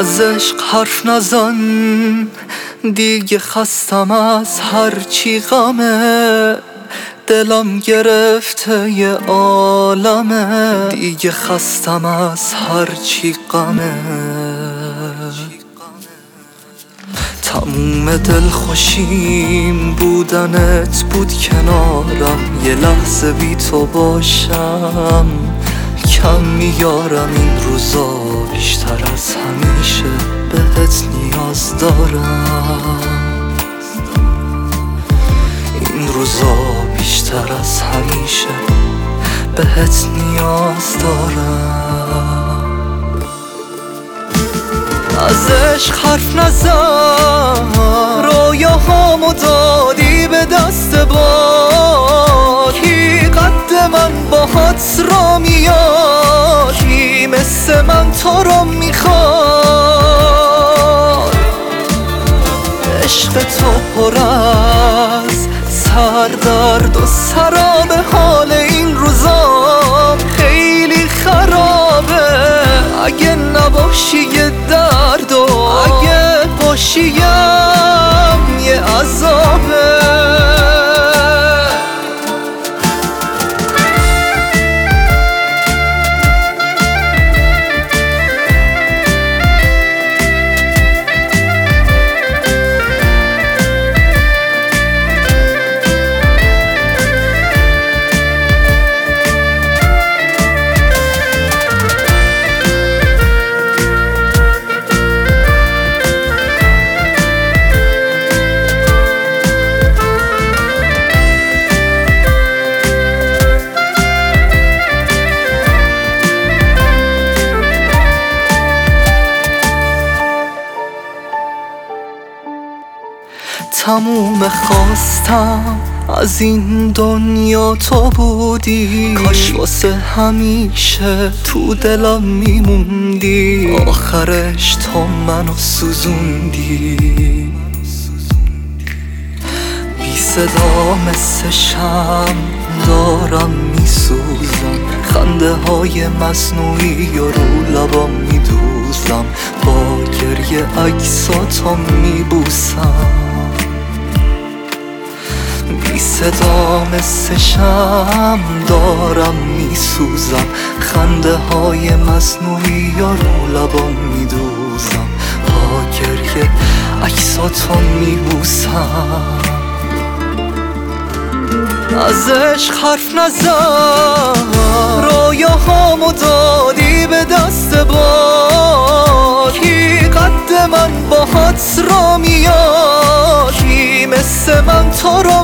از عشق حرف نزن، دیگه خستم از هرچی غمه. دلم گرفته یه عالمه، دیگه خستم از هرچی غمه. تموم دل خوشیم بودنت بود کنارم، یه لحظه بی تو باشم کم میارم. این روزا بیشتر از همیشه بهت نیاز دارم. این روزا بیشتر از همیشه بهت نیاز دارم. از عشق حرف نزن، رویاهامو دادی به دست باد. کی قد من باهات را میاد، کی مثل من تو رو میخواد. عشق تو پر از سردرد و سراب، حال این روزا خیلی خرابه. اگه نباشی یه درد و اگه باشیم یه عذابه. تموم خواستم از این دنیا تو بودی، کاش واسه همیشه تو دلم میموندی. آخرش تو منو سوزوندی، بی صدا مثل شمع دارم میسوزم. خنده های مصنوعی و رو لبام میدوزم، با گریه عکساتو میبوسم. بی صدا مثل شمع دارم میسوزم، خنده های مصنوعی و رو لبام میدوزم. با گریه عکساتو میبوسم. از عشق حرف نزن، رویاهامو دادی به دست باد. کی قد من باهات را میاد، کی مثل من تو رو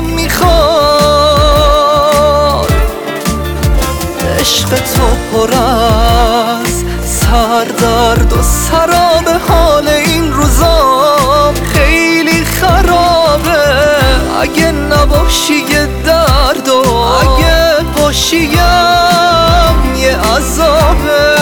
میخواد. عشق تو پر از سردرد و سراب، حال این روزا خیلی خرابه. اگه نباشی یه درد و اگه باشیم یه عذابه.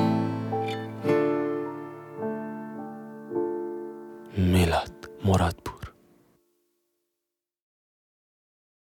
میلاد مراد بود.